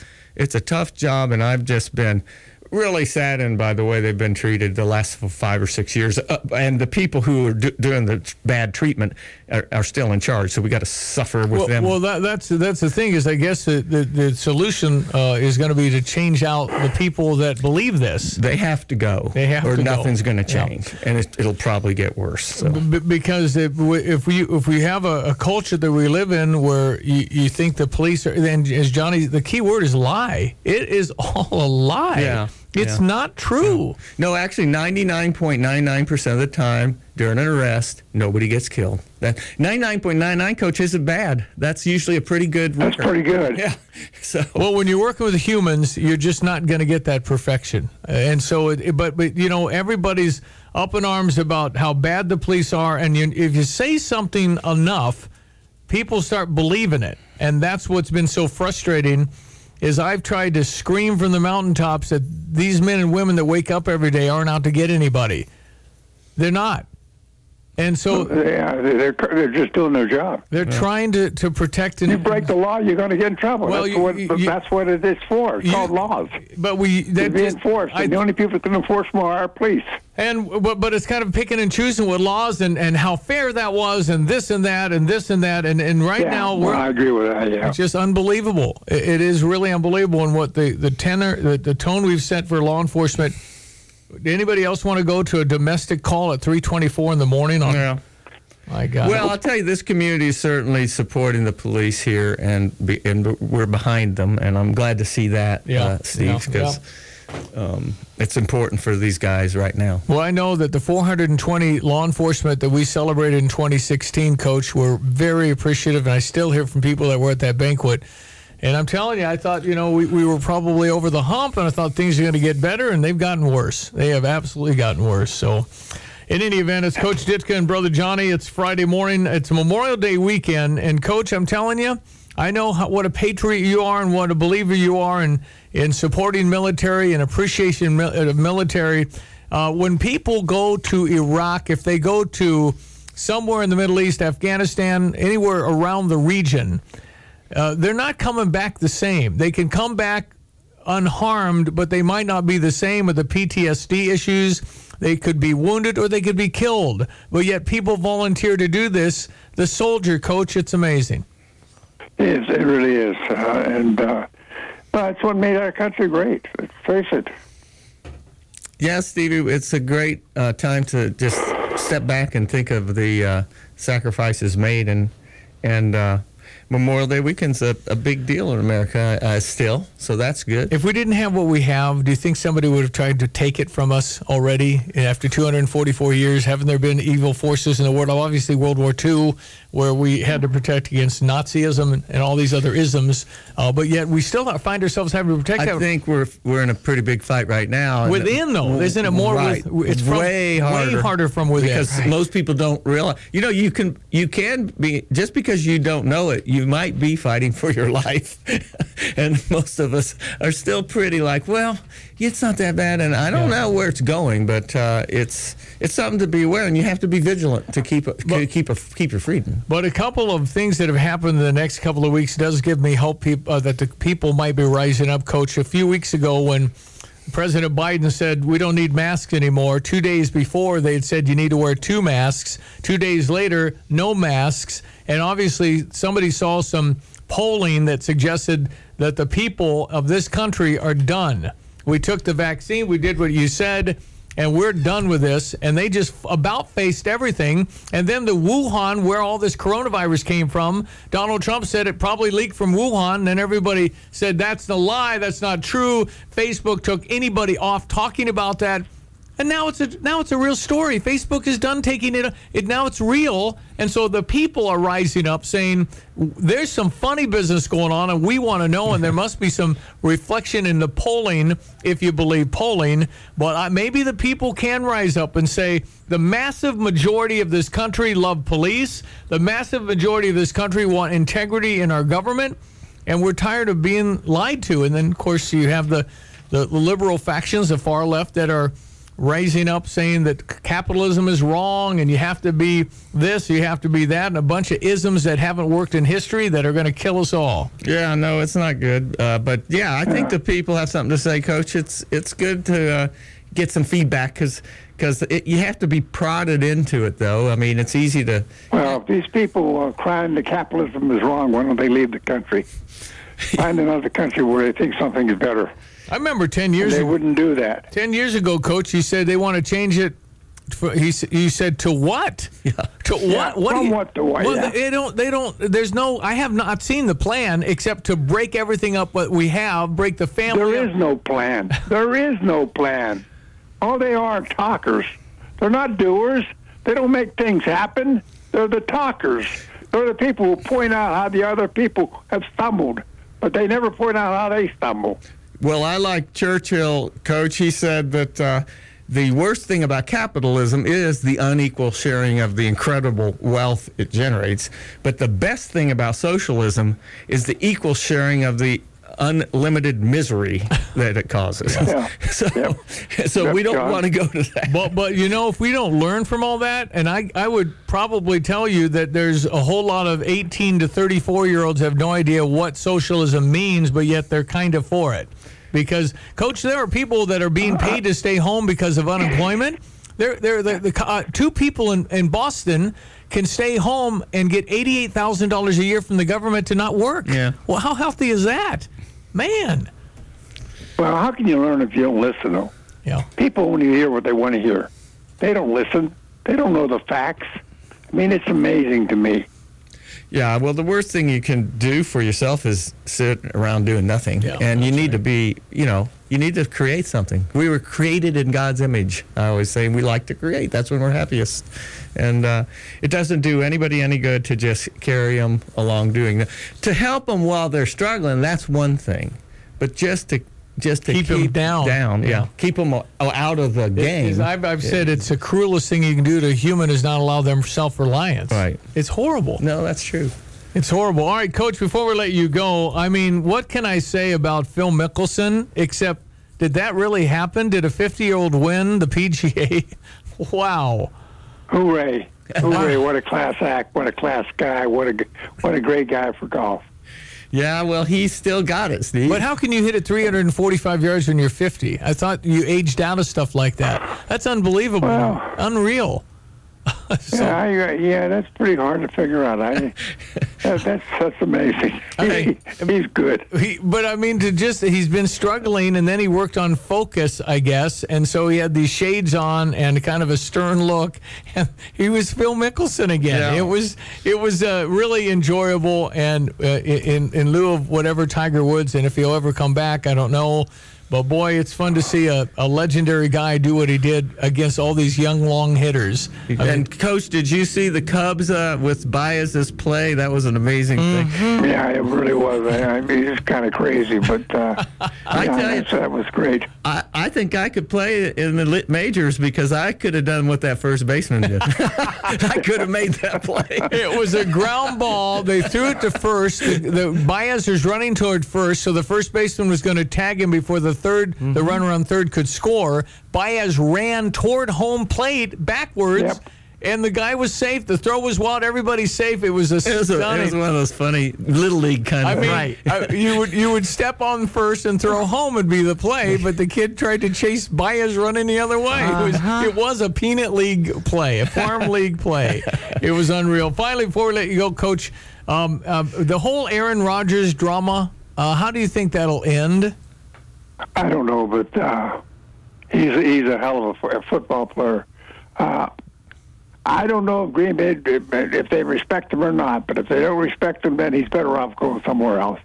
tough job, and I've just been really saddened by the way they've been treated the last 5 or 6 years, and the people who are doing the bad treatment are still in charge. So we got to suffer with them. Well, that's the thing is, I guess the solution is going to be to change out the people that believe this. They have to go. Or nothing's going to change, and it'll probably get worse. So. Because if we have a culture that we live in where you think the police are, then as Johnny, the key word is lie. It is all a lie. Yeah. It's not true. No, actually, 99.99% of the time during an arrest, nobody gets killed. That 99.99, Coach, isn't bad. That's usually a pretty good record. That's pretty good. Yeah. So. Well, when you're working with humans, you're just not going to get that perfection. And so, but you know, everybody's up in arms about how bad the police are, and if you say something enough, people start believing it, and that's what's been so frustrating. Is I've tried to scream from the mountaintops that these men and women that wake up every day aren't out to get anybody. They're not. And so they're just doing their job. They're trying to protect. You break the law, you're going to get in trouble. Well, that's what it is for. It's called laws. But to be enforced. And the only people that can enforce them are our police. But it's kind of picking and choosing with laws and how fair that was, and this and that and this and that, and right now I agree with that. Yeah, it's just unbelievable. It is really unbelievable, and what the tone we've set for law enforcement. Anybody else want to go to a domestic call at 3:24 in the morning? Yeah. My God. Well, I'll tell you, this community is certainly supporting the police here, and we're behind them, and I'm glad to see that, Steve, because it's important for these guys right now. Well, I know that the 420 law enforcement that we celebrated in 2016, Coach, were very appreciative, and I still hear from people that were at that banquet. And I'm telling you, I thought, we were probably over the hump, and I thought things were going to get better, and they've gotten worse. They have absolutely gotten worse. So, in any event, it's Coach Ditka and Brother Johnny. It's Friday morning. It's Memorial Day weekend. And, Coach, I'm telling you, I know what a patriot you are and what a believer you are in supporting military and appreciation of military. When people go to Iraq, if they go to somewhere in the Middle East, Afghanistan, anywhere around the region, they're not coming back the same. They can come back unharmed, but they might not be the same with the PTSD issues. They could be wounded or they could be killed. But yet people volunteer to do this. The soldier, Coach, it's amazing. It really is. It's what made our country great. Let's face it. Yeah, Stevie, it's a great time to just step back and think of the sacrifices made, and Memorial Day weekend's a big deal in America still, so that's good. If we didn't have what we have, do you think somebody would have tried to take it from us already after 244 years? Haven't there been evil forces in the world? Obviously, World War II, where we had to protect against Nazism and all these other isms, but yet we still find ourselves having to protect that. I think we're in a pretty big fight right now. Within, though, isn't it more? Right. It's way harder from within. Because most people don't realize. You can be, just because you don't know it, you might be fighting for your life. And most of us are still pretty like, well, it's not that bad, and I don't know where it's going, but it's something to be aware, and you have to be vigilant to keep your freedom. But a couple of things that have happened in the next couple of weeks does give me hope that the people might be rising up, Coach. A few weeks ago when President Biden said we don't need masks anymore, 2 days before they had said you need to wear 2 masks. 2 days later, no masks. And obviously somebody saw some polling that suggested that the people of this country are done. We took the vaccine, we did what you said, and we're done with this. And they just about faced everything. And then the Wuhan, where all this coronavirus came from, Donald Trump said it probably leaked from Wuhan. And then everybody said that's the lie, that's not true. Facebook took anybody off talking about that. And now it's a real story. Facebook is done taking it. Now it's real. And so the people are rising up saying there's some funny business going on and we want to know, and there must be some reflection in the polling, if you believe polling. But maybe the people can rise up and say the massive majority of this country love police. The massive majority of this country want integrity in our government. and we're tired of being lied to. And then, of course, you have the liberal factions, the far left, that are raising up saying that capitalism is wrong and you have to be this, you have to be that, and a bunch of isms that haven't worked in history that are going to kill us all. Yeah, no, it's not good. But, yeah, I think the people have something to say, Coach. It's good to get some feedback because you have to be prodded into it, though. I mean, it's easy to... Well, if these people are crying that capitalism is wrong, why don't they leave the country? Find another country where they think something is better. I remember 10 years ago. They wouldn't do that. 10 years ago, Coach, he said they want to change it. He said to what? Yeah. To what? What? From what to what? Well, Yeah. they don't. There's no. I have not seen the plan except to break everything up. What we have, break the family. There is no plan. There is no plan. All they are talkers. They're not doers. They don't make things happen. They're the talkers. They're the people who point out how the other people have stumbled, but they never point out how they stumble. Well, I like Churchill, Coach. He said that the worst thing about capitalism is the unequal sharing of the incredible wealth it generates. But the best thing about socialism is the equal sharing of the unlimited misery that it causes. Yeah. So we don't want to go to that. But you know, if we don't learn from all that, and I would probably tell you that there's a whole lot of 18 to 34-year-olds have no idea what socialism means, but yet they're kind of for it. Because, Coach, there are people that are being paid to stay home because of unemployment. Two people in Boston can stay home and get $88,000 a year from the government to not work. Yeah. Well, how healthy is that? Man. Well, how can you learn if you don't listen, though? Yeah. People only hear what they want to hear. They don't listen. They don't know the facts. I mean, it's amazing to me. Yeah, well, the worst thing you can do for yourself is sit around doing nothing. Yeah, and you need to be, you need to create something. We were created in God's image. I always say we like to create. That's when we're happiest. And it doesn't do anybody any good to just carry them along doing that. To help them while they're struggling, that's one thing. But just to keep them down. Yeah. Keep them out of the game. I've said it's the cruelest thing you can do to a human is not allow them self-reliance. Right. It's horrible. No, that's true. It's horrible. All right, Coach, before we let you go, I mean, what can I say about Phil Mickelson, except did that really happen? Did a 50-year-old win the PGA? Wow. Hooray. Hooray. What a class act. What a class guy. What a great guy for golf. Yeah, well, he still got it, Steve. But how can you hit it 345 yards when you're 50? I thought you aged out of stuff like that. That's unbelievable. Well, unreal. Yeah, that's pretty hard to figure out. That's amazing. He's good. But I mean, he's been struggling, and then he worked on focus, I guess, and so he had these shades on and kind of a stern look, and he was Phil Mickelson again. Yeah. It was really enjoyable, and in lieu of whatever Tiger Woods, and if he'll ever come back, I don't know. But, boy, it's fun to see a legendary guy do what he did against all these young, long hitters. Coach, did you see the Cubs with Baez's play? That was an amazing thing. Yeah, it really was. I mean, it's kind of crazy, but that was great. I think I could play in the majors because I could have done what that first baseman did. I could have made that play. It was a ground ball. They threw it to first. The Baez was running toward first, so the first baseman was going to tag him before the runner on third could score. Baez ran toward home plate backwards, and the guy was safe. The throw was wild. Everybody's safe. It was stunning. It was one of those funny little league kind of. Right. You would step on first and throw home would be the play, but the kid tried to chase Baez running the other way. It was a peanut league play, a farm league play. It was unreal. Finally, before we let you go, Coach, the whole Aaron Rodgers drama. How do you think that'll end? I don't know, but he's a hell of a football player. I don't know if Green Bay, if they respect him or not, but if they don't respect him, then he's better off going somewhere else.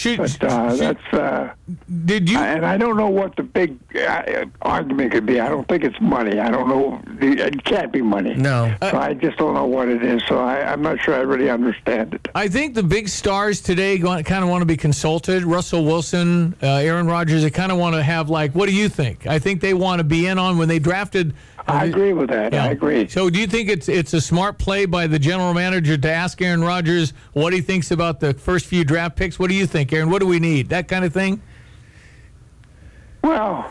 Did you? And I don't know what the big argument could be. I don't think it's money. I don't know. It can't be money. No. So I just don't know what it is. So I'm not sure I really understand it. I think the big stars today kind of want to be consulted. Russell Wilson, Aaron Rodgers, they kind of want to have, like, what do you think? I think they want to be in on when they drafted I agree with that. Yeah. I agree. So do you think it's a smart play by the general manager to ask Aaron Rodgers what he thinks about the first few draft picks? What do you think, Aaron? What do we need? That kind of thing? Well,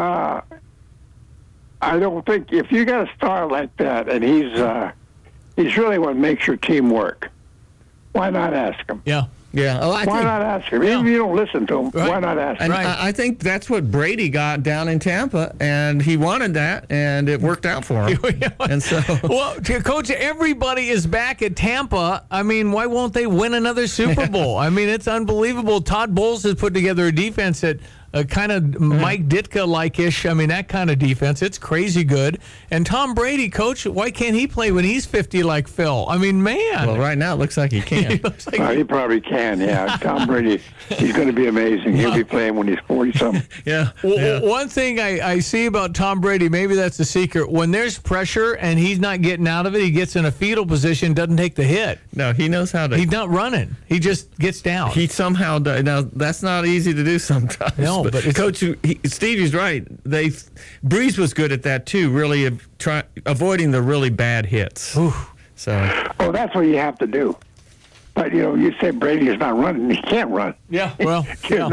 I don't think if you got a star like that, and he's really what makes your team work, why not ask him? Yeah. Yeah. Why not ask him? Even if you don't listen to him, why not ask him? And I think that's what Brady got down in Tampa, and he wanted that, and it worked out for him. And so, well, Coach, everybody is back at Tampa. I mean, why won't they win another Super Bowl? I mean, it's unbelievable. Todd Bowles has put together a defense that kind of Mike Ditka-like-ish. I mean, that kind of defense. It's crazy good. And Tom Brady, Coach, why can't he play when he's 50 like Phil? I mean, man. Well, right now it looks like he can. He probably can, yeah. Tom Brady, he's going to be amazing. He'll be playing when he's 40-something. Yeah. Well, one thing I see about Tom Brady, maybe that's the secret. When there's pressure and he's not getting out of it, he gets in a fetal position, doesn't take the hit. No, he knows how to. He's not running. He just gets down. He somehow does. Now, that's not easy to do sometimes. No, but Coach, Stevie's right. Breeze was good at that too, really avoiding the really bad hits. So. Oh, that's what you have to do. But, you say Brady is not running. He can't run. Yeah, well,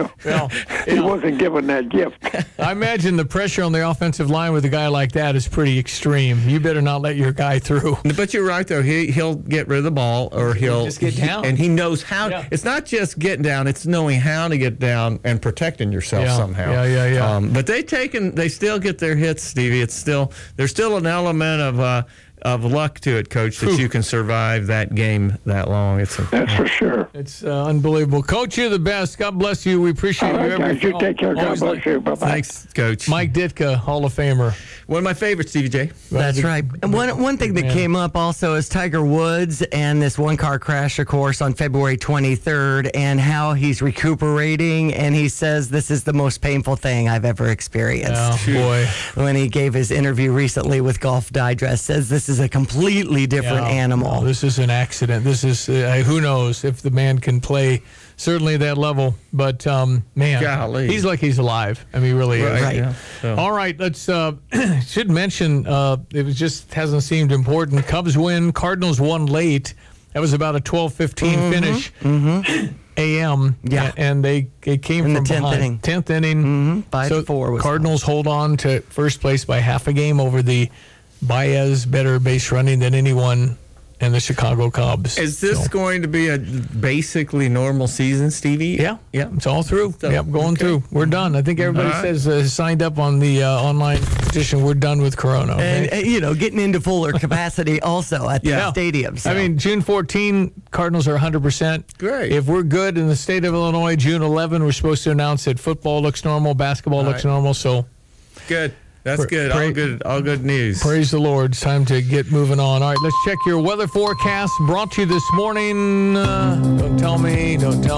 he wasn't given that gift. I imagine the pressure on the offensive line with a guy like that is pretty extreme. You better not let your guy through. But you're right, though. He'll get rid of the ball, or he'll just get down. And he knows how. Yeah. It's not just getting down. It's knowing how to get down and protecting yourself somehow. Yeah. But they still get their hits, Stevie. There's still an element of luck to it, Coach, that you can survive that game that long. That's for sure. It's unbelievable. Coach, you're the best. God bless you. We appreciate you. Guys, you take care. God bless you. Bye-bye. Thanks, Coach. Mike Ditka, Hall of Famer. One of my favorites, Stevie J. That's right. And one thing that came up also is Tiger Woods and this one-car crash, of course, on February 23rd, and how he's recuperating, and he says this is the most painful thing I've ever experienced. Oh, boy. When he gave his interview recently with Golf Digest, says this is a completely different animal. No, this is an accident. This is, who knows if the man can play certainly that level. But, man, golly. He's like he's alive. I mean, he really is. Right. Yeah. So. All right, let's should mention, it just hasn't seemed important. Cubs win. Cardinals won late. That was about a 12:15 finish. A.M. Yeah. And they came in from the 10th behind. inning. 10th inning. 5-4 was Cardinals hold on to first place by half a game over the Baez, better base running than anyone in the Chicago Cubs. Is this going to be a basically normal season, Stevie? Yeah. It's all through. Going through. We're done. I think everybody says signed up on the online petition. We're done with Corona. Okay? And, getting into fuller capacity also at the stadium. So. I mean, June 14, Cardinals are 100%. Great. If we're good in the state of Illinois, June 11, we're supposed to announce that football looks normal, basketball looks normal. So good. That's good. All good news. Praise the Lord. It's time to get moving on. All right, let's check your weather forecast brought to you this morning. Don't tell me.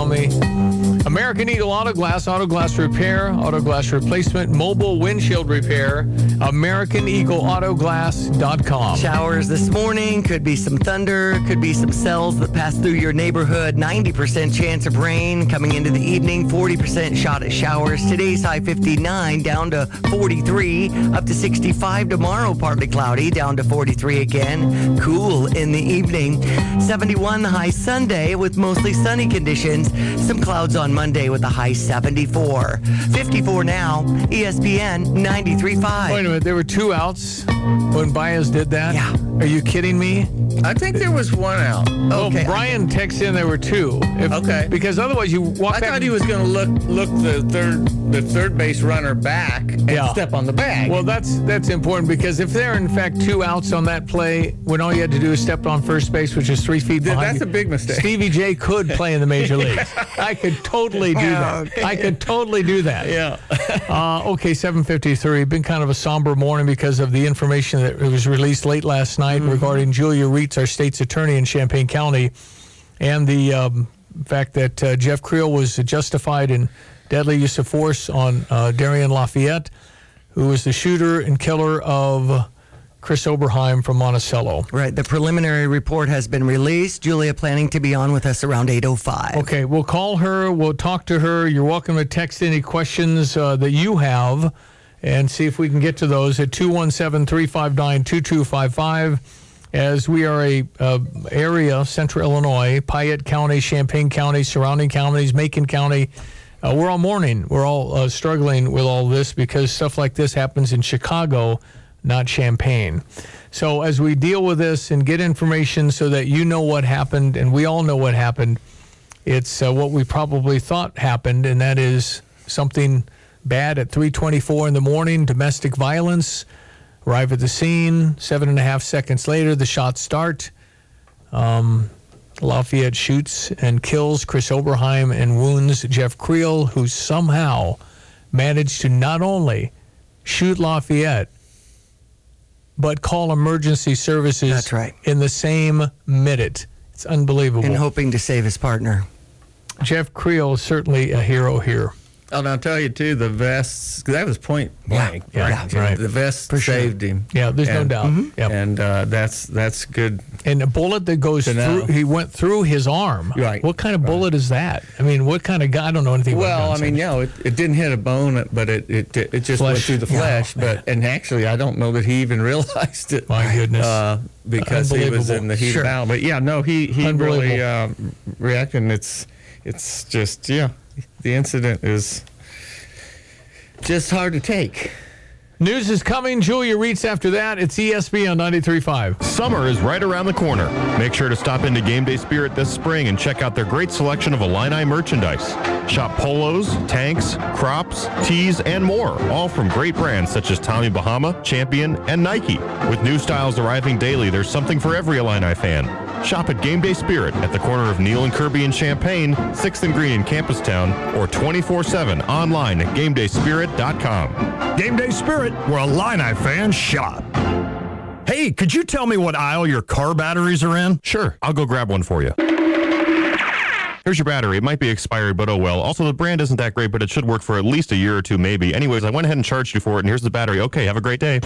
American Eagle Auto Glass Repair, Auto Glass Replacement, Mobile Windshield Repair, AmericanEagleAutoGlass.com. Showers this morning, could be some thunder, could be some cells that pass through your neighborhood, 90% chance of rain coming into the evening, 40% shot at showers. Today's high 59 down to 43, up to 65 tomorrow, partly cloudy, down to 43 again. Cool in the evening. 71 the high Sunday with mostly sunny conditions. Some clouds on Monday with a high 74. 54 now, ESPN 93.5. Wait a minute, there were 2 outs when Baez did that? Yeah. Are you kidding me? I think there was 1 out. Okay. Brian texted in there were 2. Okay. Because otherwise you walk I back. thought he was going to look the third base runner back and step on the bag. Well, that's important because if there are in fact 2 outs on that play, when all you had to do is step on first base, which is 3 feet behind that's you, a big mistake. Stevie J could play in the major leagues. I could totally do that. Okay. I could totally do that. Yeah. Okay, 7:53. Been kind of a somber morning because of the information that was released late last night regarding Julia Reitz, our state's attorney in Champaign County, and the fact that Jeff Creel was justified in deadly use of force on Darian Lafayette, who was the shooter and killer of Chris Oberheim from Monticello. Right. The preliminary report has been released. Julia planning to be on with us around 8:05. Okay, we'll call her. We'll talk to her. You're welcome to text any questions that you have and see if we can get to those at 217-359-2255. As we are a area, Central Illinois, Piatt County, Champaign County, surrounding counties, Macon County, we're all mourning. We're all struggling with all this because stuff like this happens in Chicago, not Champaign. So as we deal with this and get information so that you know what happened and we all know what happened, it's what we probably thought happened, and that is something bad at 3:24 in the morning, domestic violence. Arrive at the scene, 7.5 seconds later, the shots start. Lafayette shoots and kills Chris Oberheim and wounds Jeff Creel, who somehow managed to not only shoot Lafayette, but call emergency services. That's right. In the same minute. It's unbelievable. And hoping to save his partner. Jeff Creel is certainly a hero here. And I'll tell you, too, the vests, that was point blank. Yeah, right. The vest saved him. Yeah, there's no doubt. Yep. And that's good. And a bullet that goes through, he went through his arm. Right. What kind of bullet is that? I mean, what kind of guy? I don't know anything about guns. Well, I mean, it didn't hit a bone, but it just went through the flesh. And actually, I don't know that he even realized it. My goodness. Because he was in the heat of battle. But, he really reacted. And it's just, the incident is just hard to take. News is coming. Julia Reitz after that. It's ESPN 93.5. Summer is right around the corner. Make sure to stop into Game Day Spirit this spring and check out their great selection of Illini merchandise. Shop polos, tanks, crops, tees, and more, all from great brands such as Tommy Bahama, Champion, and Nike. With new styles arriving daily, there's something for every Illini fan. Shop at Game Day Spirit at the corner of Neal and Kirby in Champaign, 6th and Green in Campustown, or 24/7 online at GameDaySpirit.com. Game Day Spirit, where Illini fans shop. Hey, could you tell me what aisle your car batteries are in? Sure, I'll go grab one for you. Here's your battery. It might be expired, but oh well. Also, the brand isn't that great, but it should work for at least a year or two, maybe. Anyways, I went ahead and charged you for it, and here's the battery. Okay, have a great day.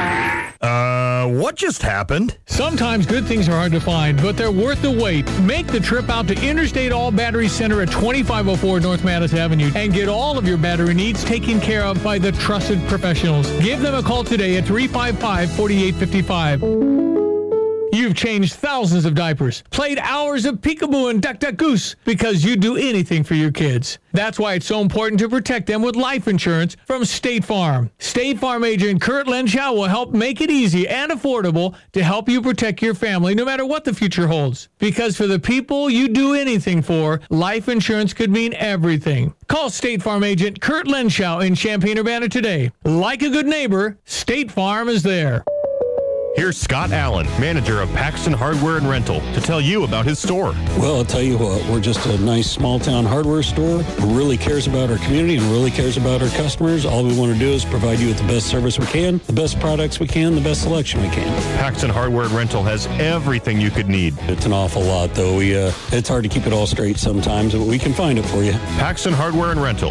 What just happened? Sometimes good things are hard to find, but they're worth the wait. Make the trip out to Interstate All Battery Center at 2504 North Madison Avenue and get all of your battery needs taken care of by the trusted professionals. Give them a call today at 355-4855. You've changed thousands of diapers, played hours of peekaboo and duck duck goose because you do anything for your kids. That's why it's so important to protect them with life insurance from State Farm. State Farm agent Kurt Lenschow will help make it easy and affordable to help you protect your family no matter what the future holds. Because for the people you do anything for, life insurance could mean everything. Call State Farm agent Kurt Lenschow in Champaign-Urbana today. Like a good neighbor, State Farm is there. Here's Scott Allen, manager of Paxton Hardware and Rental, to tell you about his store. Well, I'll tell you what, we're just a nice small-town hardware store who really cares about our community and really cares about our customers. All we want to do is provide you with the best service we can, the best products we can, the best selection we can. Paxton Hardware and Rental has everything you could need. It's an awful lot, though. It's hard to keep it all straight sometimes, but we can find it for you. Paxton Hardware and Rental,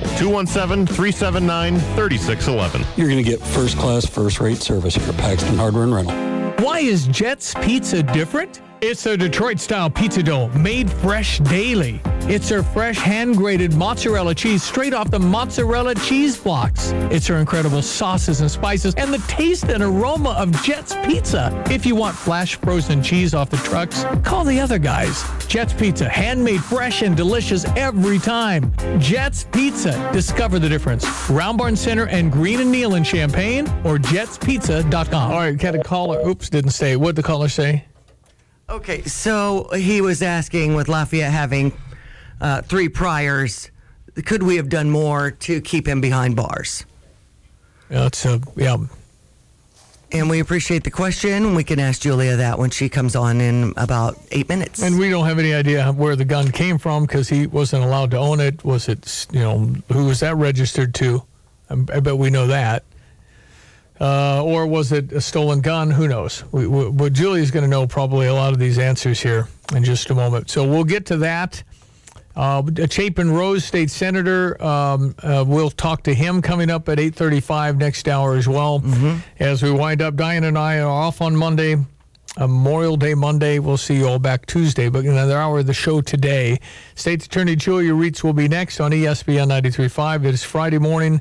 217-379-3611. You're going to get first-class, first-rate service here at Paxton Hardware and Rental. Why is Jet's Pizza different? It's their Detroit-style pizza dough, made fresh daily. It's their fresh, hand-grated mozzarella cheese straight off the mozzarella cheese blocks. It's their incredible sauces and spices and the taste and aroma of Jet's Pizza. If you want flash frozen cheese off the trucks, call the other guys. Jet's Pizza, handmade fresh and delicious every time. Jet's Pizza. Discover the difference. Round Barn Center and Green and Neal in Champaign or jetspizza.com. All right, got a caller. Oops, didn't say. What did the caller say? Okay, so he was asking, with Lafayette having 3 priors, could we have done more to keep him behind bars? Yeah. And we appreciate the question. We can ask Julia that when she comes on in about 8 minutes. And we don't have any idea where the gun came from because he wasn't allowed to own it. Was it, who was that registered to? I bet we know that. Or was it a stolen gun? Who knows? But Julia's going to know probably a lot of these answers here in just a moment. So we'll get to that. Chapin Rose, state senator, we'll talk to him coming up at 8:35 next hour as well. Mm-hmm. As we wind up, Diane and I are off on Monday, Memorial Day Monday. We'll see you all back Tuesday, but another hour of the show today. State's Attorney Julia Reitz will be next on ESPN 93.5. It is Friday morning.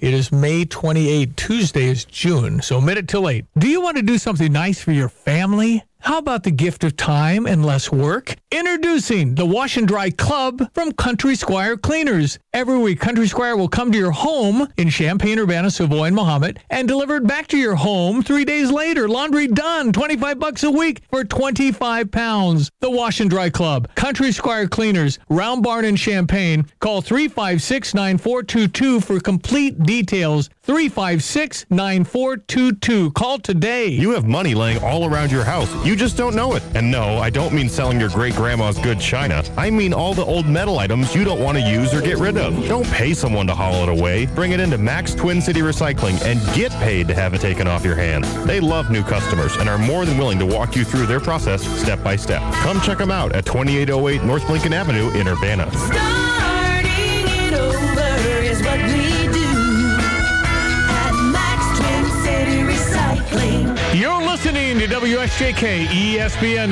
It is May 28. Tuesday is June, so a minute till 8. Do you want to do something nice for your family? How about the gift of time and less work? Introducing the Wash and Dry Club from Country Squire Cleaners. Every week, Country Squire will come to your home in Champaign, Urbana, Savoy, and Mahomet and deliver it back to your home 3 days later. Laundry done. $25 a week for 25 pounds. The Wash and Dry Club. Country Squire Cleaners. Round Barn in Champaign. Call 356-9422 for complete details. 356-9422. Call today. You have money laying all around your house. You just don't know it. And no, I don't mean selling your great-grandma's good china. I mean all the old metal items you don't want to use or get rid of. Don't pay someone to haul it away. Bring it into Max Twin City Recycling and get paid to have it taken off your hands. They love new customers and are more than willing to walk you through their process step by step. Come check them out at 2808 North Lincoln Avenue in Urbana. Starting it over is what we do at Max Twin City Recycling. You're listening to WSJK ESPN